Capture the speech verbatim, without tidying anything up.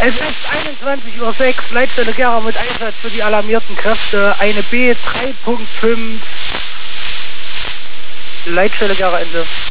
Es ist einundzwanzig Uhr sechs, Leitstelle Gera mit Einsatz für die alarmierten Kräfte, eine B drei Punkt fünf, Leitstelle Gera Ende.